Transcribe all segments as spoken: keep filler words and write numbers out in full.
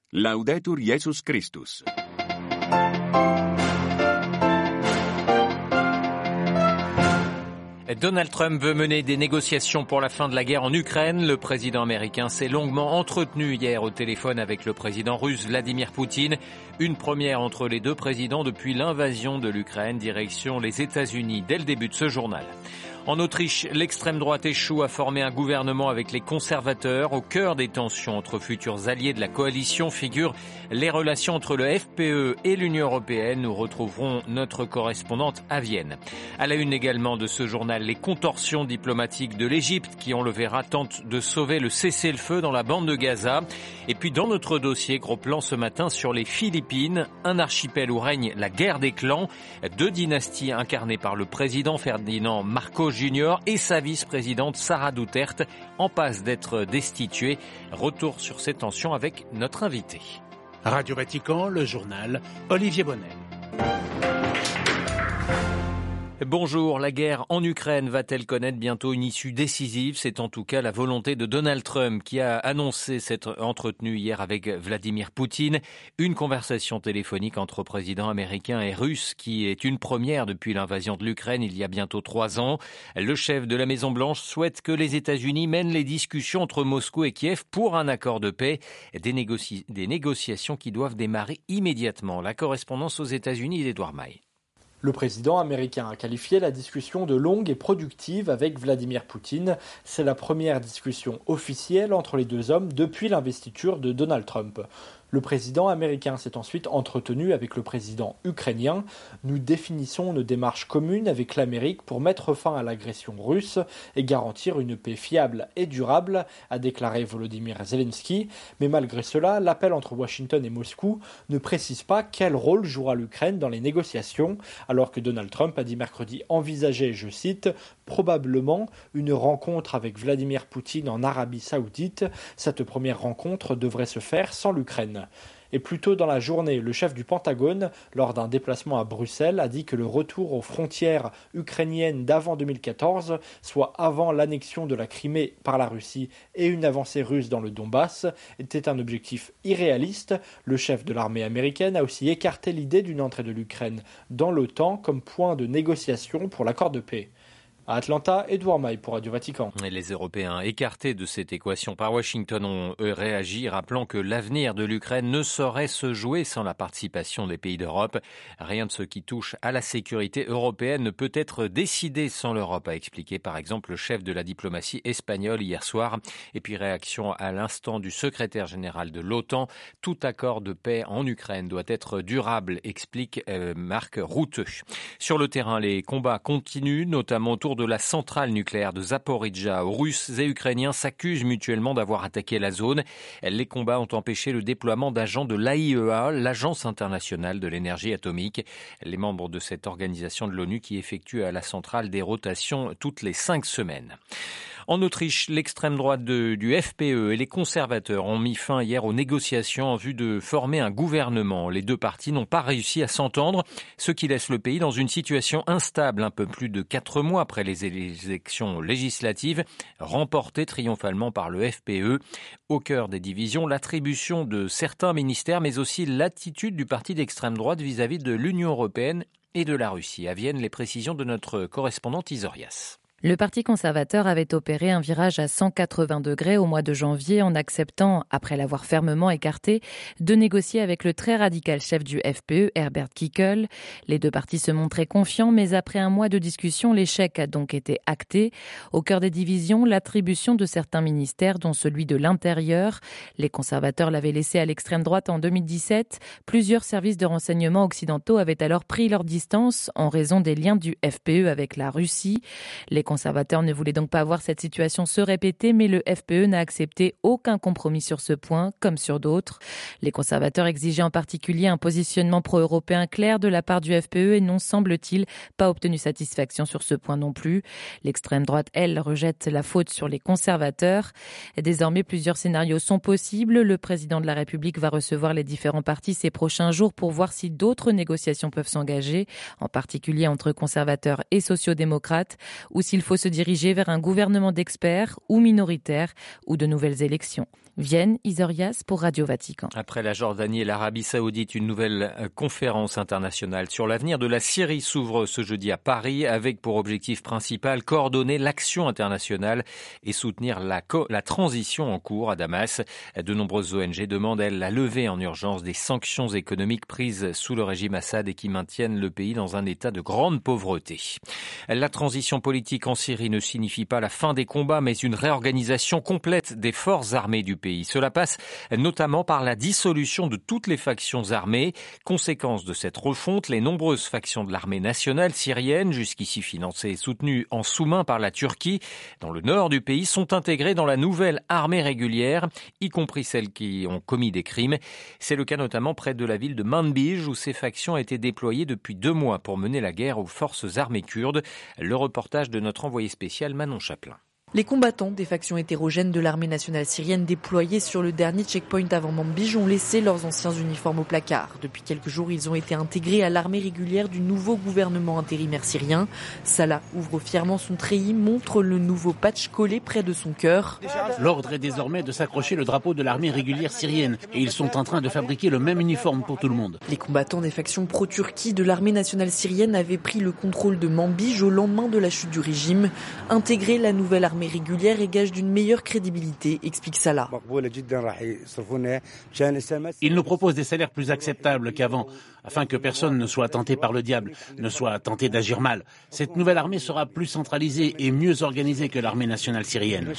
Laudetur Jesus Christus. Donald Trump veut mener des négociations pour la fin de la guerre en Ukraine. Le président américain s'est longuement entretenu hier au téléphone avec le président russe Vladimir Poutine. Une première entre les deux présidents depuis l'invasion de l'Ukraine, direction les États-Unis dès le début de ce journal. En Autriche, l'extrême droite échoue à former un gouvernement avec les conservateurs. Au cœur des tensions entre futurs alliés de la coalition figurent les relations entre le F P E et l'Union européenne. Nous retrouverons notre correspondante à Vienne. À la une également de ce journal, les contorsions diplomatiques de l'Égypte qui, on le verra, tentent de sauver le cessez-le-feu dans la bande de Gaza. Et puis dans notre dossier, gros plan ce matin sur les Philippines, un archipel où règne la guerre des clans, deux dynasties incarnées par le président Ferdinand Marcos Junior et sa vice-présidente Sara Duterte en passe d'être destituée. Retour sur ces tensions avec notre invité. Radio Vatican, le journal, Olivier Bonnel. Bonjour, la guerre en Ukraine va-t-elle connaître bientôt une issue décisive? C'est en tout cas la volonté de Donald Trump qui a annoncé s'être entretenu hier avec Vladimir Poutine. Une conversation téléphonique entre présidents américains et russes qui est une première depuis l'invasion de l'Ukraine il y a bientôt trois ans. Le chef de la Maison-Blanche souhaite que les États-Unis mènent les discussions entre Moscou et Kiev pour un accord de paix. Des, négoci- des négociations qui doivent démarrer immédiatement. La correspondance aux États-Unis d'Edouard Maille. Le président américain a qualifié la discussion de longue et productive avec Vladimir Poutine. C'est la première discussion officielle entre les deux hommes depuis l'investiture de Donald Trump. Le président américain s'est ensuite entretenu avec le président ukrainien. Nous définissons une démarche commune avec l'Amérique pour mettre fin à l'agression russe et garantir une paix fiable et durable, a déclaré Volodymyr Zelensky. Mais malgré cela, l'appel entre Washington et Moscou ne précise pas quel rôle jouera l'Ukraine dans les négociations, alors que Donald Trump a dit mercredi envisager, je cite, probablement une rencontre avec Vladimir Poutine en Arabie Saoudite. Cette première rencontre devrait se faire sans l'Ukraine. Et plus tôt dans la journée, le chef du Pentagone, lors d'un déplacement à Bruxelles, a dit que le retour aux frontières ukrainiennes d'avant deux mille quatorze, soit avant l'annexion de la Crimée par la Russie et une avancée russe dans le Donbass, était un objectif irréaliste. Le chef de l'armée américaine a aussi écarté l'idée d'une entrée de l'Ukraine dans l'OTAN comme point de négociation pour l'accord de paix. À Atlanta, Edouard Maille pour Radio Vatican. Et les Européens écartés de cette équation par Washington ont eux, réagi, rappelant que l'avenir de l'Ukraine ne saurait se jouer sans la participation des pays d'Europe. Rien de ce qui touche à la sécurité européenne ne peut être décidé sans l'Europe, a expliqué par exemple le chef de la diplomatie espagnole hier soir. Et puis réaction à l'instant du secrétaire général de l'OTAN. Tout accord de paix en Ukraine doit être durable, explique euh, Marc Rutte. Sur le terrain, les combats continuent, notamment autour de de la centrale nucléaire de Zaporijjia. Russes et Ukrainiens s'accusent mutuellement d'avoir attaqué la zone. Les combats ont empêché le déploiement d'agents de l'A I E A, l'Agence internationale de l'énergie atomique. Les membres de cette organisation de l'ONU qui effectuent à la centrale des rotations toutes les cinq semaines. En Autriche, l'extrême droite de, du F P E et les conservateurs ont mis fin hier aux négociations en vue de former un gouvernement. Les deux partis n'ont pas réussi à s'entendre, ce qui laisse le pays dans une situation instable un peu plus de quatre mois après les élections législatives, remportées triomphalement par le F P E. Au cœur des divisions, l'attribution de certains ministères, mais aussi l'attitude du parti d'extrême droite vis-à-vis de l'Union européenne et de la Russie. À Vienne, les précisions de notre correspondante Isorias. Le Parti conservateur avait opéré un virage à cent quatre-vingts degrés au mois de janvier en acceptant, après l'avoir fermement écarté, de négocier avec le très radical chef du F P E, Herbert Kickl. Les deux partis se montraient confiants, mais après un mois de discussion, l'échec a donc été acté. Au cœur des divisions, l'attribution de certains ministères, dont celui de l'Intérieur. Les conservateurs l'avaient laissé à l'extrême droite en deux mille dix-sept. Plusieurs services de renseignement occidentaux avaient alors pris leur distance en raison des liens du F P E avec la Russie. Les conservateurs ne voulaient donc pas voir cette situation se répéter, mais le F P E n'a accepté aucun compromis sur ce point, comme sur d'autres. Les conservateurs exigeaient en particulier un positionnement pro-européen clair de la part du F P E et n'ont, semble-t-il, pas obtenu satisfaction sur ce point non plus. L'extrême droite, elle, rejette la faute sur les conservateurs. Et désormais, plusieurs scénarios sont possibles. Le président de la République va recevoir les différents partis ces prochains jours pour voir si d'autres négociations peuvent s'engager, en particulier entre conservateurs et sociodémocrates, ou si qu'il faut se diriger vers un gouvernement d'experts ou minoritaire ou de nouvelles élections. Vienne, Isorias pour Radio Vatican. Après la Jordanie et l'Arabie Saoudite, une nouvelle conférence internationale sur l'avenir de la Syrie s'ouvre ce jeudi à Paris avec pour objectif principal coordonner l'action internationale et soutenir la, co- la transition en cours à Damas. De nombreuses O N G demandent, elles, la levée en urgence des sanctions économiques prises sous le régime Assad et qui maintiennent le pays dans un état de grande pauvreté. La transition politique en Syrie ne signifie pas la fin des combats, mais une réorganisation complète des forces armées du pays. Cela passe notamment par la dissolution de toutes les factions armées. Conséquence de cette refonte, les nombreuses factions de l'armée nationale syrienne, jusqu'ici financées et soutenues en sous-main par la Turquie, dans le nord du pays, sont intégrées dans la nouvelle armée régulière, y compris celles qui ont commis des crimes. C'est le cas notamment près de la ville de Manbij, où ces factions ont été déployées depuis deux mois pour mener la guerre aux forces armées kurdes. Le reportage de notre envoyé spécial Manon Chaplin. Les combattants des factions hétérogènes de l'armée nationale syrienne déployés sur le dernier checkpoint avant Manbij ont laissé leurs anciens uniformes au placard. Depuis quelques jours, ils ont été intégrés à l'armée régulière du nouveau gouvernement intérimaire syrien. Salah ouvre fièrement son treillis, montre le nouveau patch collé près de son cœur. L'ordre est désormais de s'accrocher le drapeau de l'armée régulière syrienne et ils sont en train de fabriquer le même uniforme pour tout le monde. Les combattants des factions pro-Turquie de l'armée nationale syrienne avaient pris le contrôle de Manbij au lendemain de la chute du régime. Intégrer la nouvelle armée régulière et gage d'une meilleure crédibilité, explique Salah. Ils nous proposent des salaires plus acceptables qu'avant, afin que personne ne soit tenté par le diable, ne soit tenté d'agir mal. Cette nouvelle armée sera plus centralisée et mieux organisée que l'armée nationale syrienne.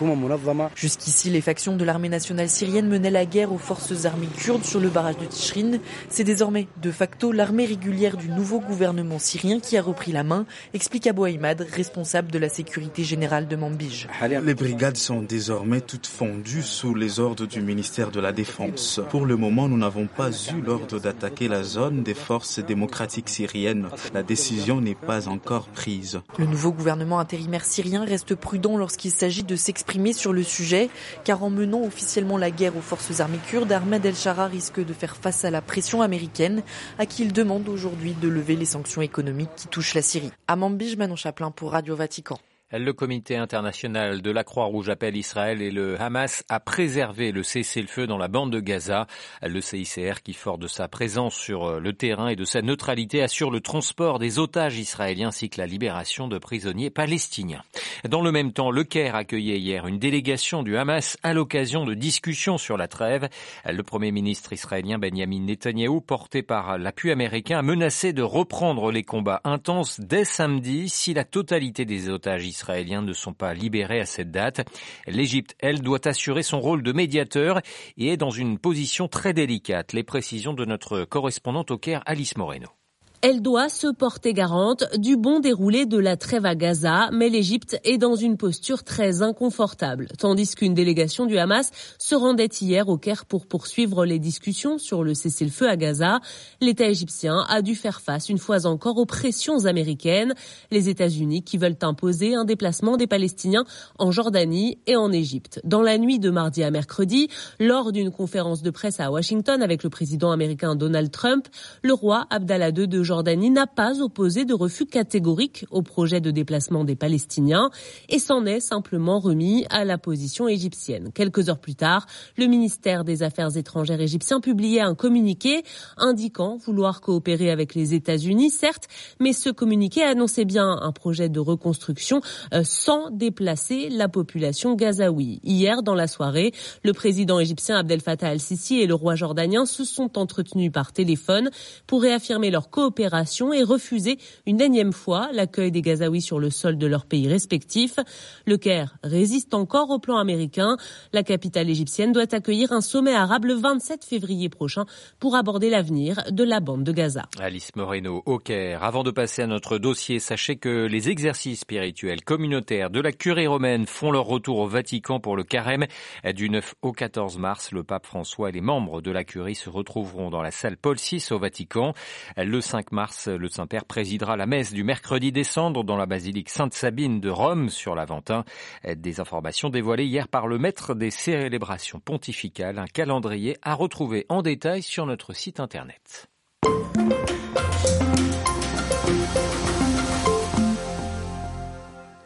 Jusqu'ici, les factions de l'armée nationale syrienne menaient la guerre aux forces armées kurdes sur le barrage de Tishrin. C'est désormais, de facto, l'armée régulière du nouveau gouvernement syrien qui a repris la main, explique Abou Ahmad, responsable de la sécurité générale de Manbij. Les brigades sont désormais toutes fondues sous les ordres du ministère de la Défense. Pour le moment, nous n'avons pas eu l'ordre d'attaquer la zone des forces démocratiques syriennes. La décision n'est pas encore prise. Le nouveau gouvernement intérimaire syrien reste prudent lorsqu'il s'agit de s'exprimer sur le sujet, car en menant officiellement la guerre aux forces armées kurdes, Ahmed El-Shara risque de faire face à la pression américaine, à qui il demande aujourd'hui de lever les sanctions économiques qui touchent la Syrie. À Manbij, Manon Chaplin pour Radio Vatican. Le comité international de la Croix-Rouge appelle Israël et le Hamas à préserver le cessez-le-feu dans la bande de Gaza. Le C I C R, qui fort de sa présence sur le terrain et de sa neutralité, assure le transport des otages israéliens ainsi que la libération de prisonniers palestiniens. Dans le même temps, le Caire accueillait hier une délégation du Hamas à l'occasion de discussions sur la trêve. Le Premier ministre israélien Benjamin Netanyahou, porté par l'appui américain, a menacé de reprendre les combats intenses dès samedi si la totalité des otages israéliens israéliens ne sont pas libérés à cette date. L'Égypte, elle, doit assurer son rôle de médiateur et est dans une position très délicate. Les précisions de notre correspondante au Caire, Alice Moreno. Elle doit se porter garante du bon déroulé de la trêve à Gaza, mais l'Égypte est dans une posture très inconfortable. Tandis qu'une délégation du Hamas se rendait hier au Caire pour poursuivre les discussions sur le cessez-le-feu à Gaza, l'État égyptien a dû faire face une fois encore aux pressions américaines. Les États-Unis qui veulent imposer un déplacement des Palestiniens en Jordanie et en Égypte. Dans la nuit de mardi à mercredi, lors d'une conférence de presse à Washington avec le président américain Donald Trump, le roi Abdallah deux de Jordanie Jordanie n'a pas opposé de refus catégorique au projet de déplacement des Palestiniens et s'en est simplement remis à la position égyptienne. Quelques heures plus tard, le ministère des Affaires étrangères égyptien publiait un communiqué indiquant vouloir coopérer avec les États-Unis, certes, mais ce communiqué annonçait bien un projet de reconstruction euh, sans déplacer la population gazaoui. Hier, dans la soirée, le président égyptien Abdel Fattah al-Sisi et le roi jordanien se sont entretenus par téléphone pour réaffirmer leur coopération et refuser une énième fois l'accueil des Gazaouis sur le sol de leurs pays respectifs. Le Caire résiste encore au plan américain. La capitale égyptienne doit accueillir un sommet arabe le vingt-sept février prochain pour aborder l'avenir de la bande de Gaza. Alice Moreno au Caire. Avant de passer à notre dossier, sachez que les exercices spirituels communautaires de la curie romaine font leur retour au Vatican pour le carême. Du neuf au quatorze mars, le pape François et les membres de la curie se retrouveront dans la salle Paul six au Vatican. Le cinq mars, le Saint-Père présidera la messe du mercredi des Cendres dans la basilique Sainte-Sabine de Rome sur l'Aventin. Des informations dévoilées hier par le maître des célébrations pontificales, un calendrier à retrouver en détail sur notre site internet.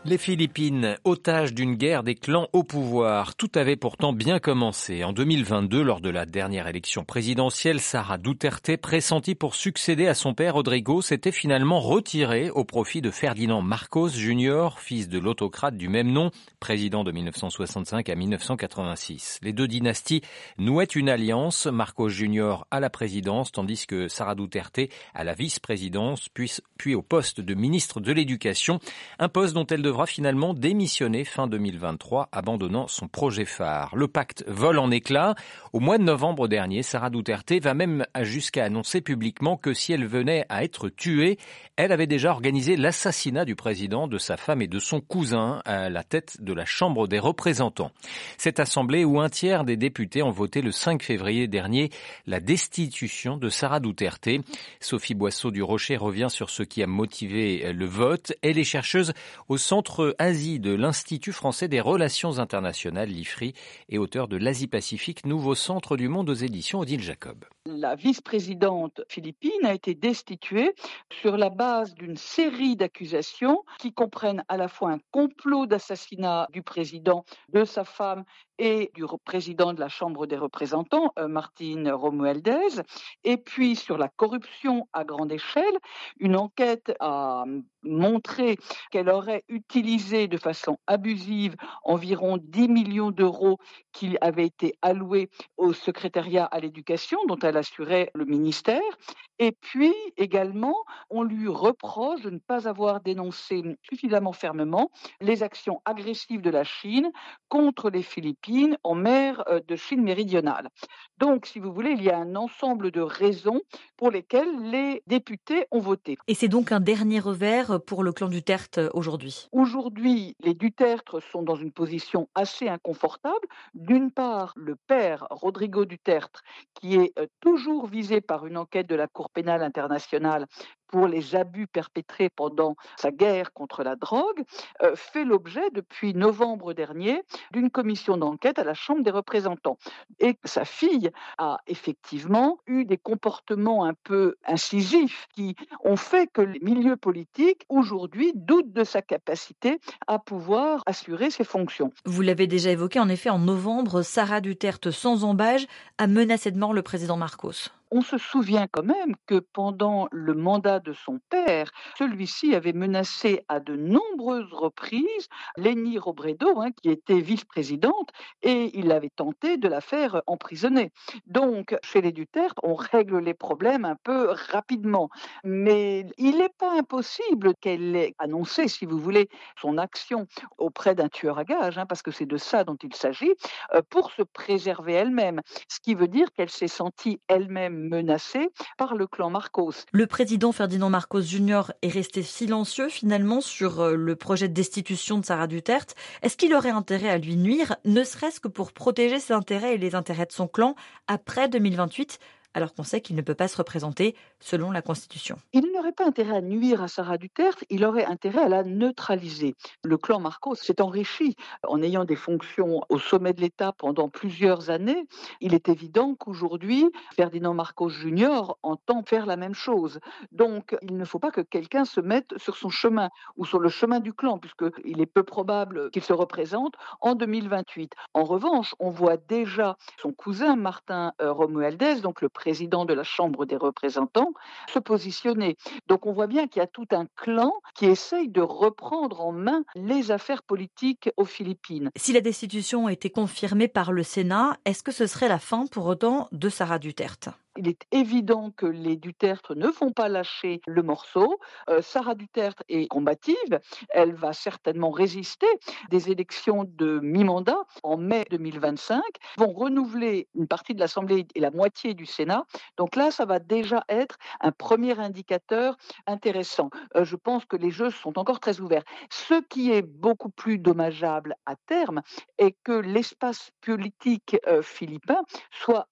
Les Philippines, otages d'une guerre des clans au pouvoir. Tout avait pourtant bien commencé. En deux mille vingt-deux, lors de la dernière élection présidentielle, Sara Duterte, pressentie pour succéder à son père Rodrigo, s'était finalement retirée au profit de Ferdinand Marcos Junior, fils de l'autocrate du même nom, président de mille neuf cent soixante-cinq à mille neuf cent quatre-vingt-six. Les deux dynasties nouaient une alliance, Marcos Junior à la présidence, tandis que Sara Duterte à la vice-présidence, puis, puis au poste de ministre de l'Éducation, un poste dont elle devra finalement démissionner fin deux mille vingt-trois, abandonnant son projet phare. Le pacte vole en éclats. Au mois de novembre dernier, Sara Duterte va même jusqu'à annoncer publiquement que si elle venait à être tuée, elle avait déjà organisé l'assassinat du président, de sa femme et de son cousin à la tête de la Chambre des représentants. Cette assemblée où un tiers des députés ont voté le cinq février dernier la destitution de Sara Duterte. Sophie Boisseau du Rocher revient sur ce qui a motivé le vote. Elle est chercheuse au Centre Asie de l'Institut français des relations internationales, l'I F R I, et auteur de l'Asie-Pacifique, nouveau centre du monde aux éditions Odile Jacob. La vice-présidente philippine a été destituée sur la base d'une série d'accusations qui comprennent à la fois un complot d'assassinat du président, de sa femme et du président de la Chambre des représentants, Martín Romualdez, et puis sur la corruption à grande échelle. Une enquête a montré qu'elle aurait utilisé de façon abusive environ dix millions d'euros qui avaient été alloués au secrétariat à l'éducation dont elle assurait le ministère. Et puis également, on lui reproche de ne pas avoir dénoncé suffisamment fermement les actions agressives de la Chine contre les Philippines en mer de Chine méridionale. Donc, si vous voulez, il y a un ensemble de raisons pour lesquelles les députés ont voté. Et c'est donc un dernier revers pour le clan Duterte aujourd'hui. Aujourd'hui, les Duterte sont dans une position assez inconfortable. D'une part, le père, Rodrigo Duterte, qui est toujours visé par une enquête de la Cour pénale internationale pour les abus perpétrés pendant sa guerre contre la drogue, euh, fait l'objet depuis novembre dernier d'une commission d'enquête à la Chambre des représentants. Et sa fille a effectivement eu des comportements un peu incisifs qui ont fait que les milieux politiques aujourd'hui doutent de sa capacité à pouvoir assurer ses fonctions. Vous l'avez déjà évoqué, en effet, en novembre, Sara Duterte, sans ambages, a menacé de mort le président Marcos. On se souvient quand même que pendant le mandat de son père, celui-ci avait menacé à de nombreuses reprises Leni Robredo, hein, qui était vice-présidente, et il avait tenté de la faire emprisonner. Donc, chez les Duterte, on règle les problèmes un peu rapidement. Mais il n'est pas impossible qu'elle ait annoncé, si vous voulez, son action auprès d'un tueur à gages, hein, parce que c'est de ça dont il s'agit, euh, pour se préserver elle-même. Ce qui veut dire qu'elle s'est sentie elle-même menacée par le clan Marcos. Le président Ferdinand Marcos Junior est resté silencieux finalement sur le projet de destitution de Sara Duterte. Est-ce qu'il aurait intérêt à lui nuire, ne serait-ce que pour protéger ses intérêts et les intérêts de son clan après deux mille vingt-huit, alors qu'on sait qu'il ne peut pas se représenter selon la Constitution? Il n'aurait pas intérêt à nuire à Sara Duterte, il aurait intérêt à la neutraliser. Le clan Marcos s'est enrichi en ayant des fonctions au sommet de l'État pendant plusieurs années. Il est évident qu'aujourd'hui, Ferdinand Marcos Junior entend faire la même chose. Donc, il ne faut pas que quelqu'un se mette sur son chemin ou sur le chemin du clan, puisqu'il est peu probable qu'il se représente en deux mille vingt-huit. En revanche, on voit déjà son cousin Martín Romualdez, donc le président de la Chambre des représentants, se positionner. Donc on voit bien qu'il y a tout un clan qui essaye de reprendre en main les affaires politiques aux Philippines. Si la destitution a été confirmée par le Sénat, est-ce que ce serait la fin pour autant de Sara Duterte ? Il est évident que les Duterte ne vont pas lâcher le morceau. Euh, Sara Duterte est combative. Elle va certainement résister. Des élections de mi-mandat en mai deux mille vingt-cinq vont renouveler une partie de l'Assemblée et la moitié du Sénat. Donc là, ça va déjà être un premier indicateur intéressant. Euh, je pense que les jeux sont encore très ouverts. Ce qui est beaucoup plus dommageable à terme est que l'espace politique euh, philippin soit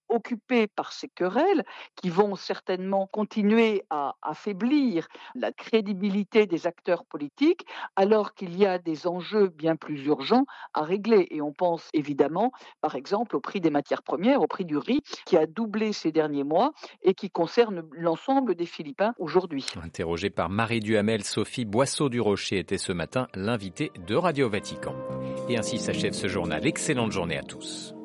occupés par ces querelles qui vont certainement continuer à affaiblir la crédibilité des acteurs politiques, alors qu'il y a des enjeux bien plus urgents à régler. Et on pense évidemment, par exemple, au prix des matières premières, au prix du riz, qui a doublé ces derniers mois et qui concerne l'ensemble des Philippins aujourd'hui. Interrogée par Marie Duhamel, Sophie Boisseau-du-Rocher était ce matin l'invitée de Radio Vatican. Et ainsi s'achève ce journal. Excellente journée à tous.